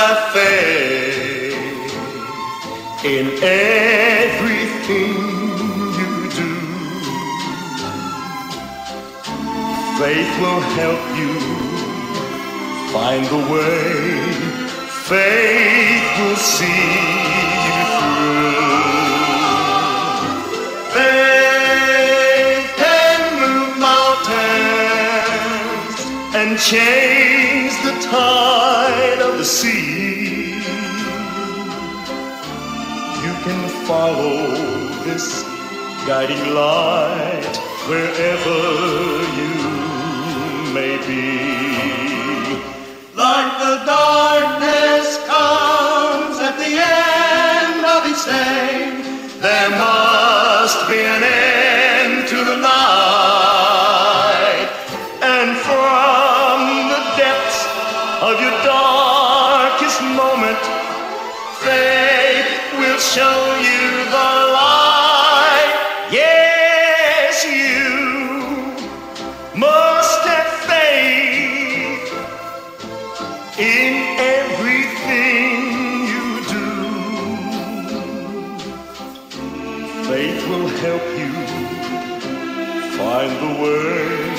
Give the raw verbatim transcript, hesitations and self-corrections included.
have faith in everything you do. Faith will help you find the way. Faith will see you through. Faith can move mountains and change the tide of the sea. You can follow this guiding light wherever you may be. Like the darkness comes at the end of each day, There must be an end to the night, and from the depths of your darkest moment, faith will show you the light. Yes, you must have faith in everything you do. Faith will help you find the way.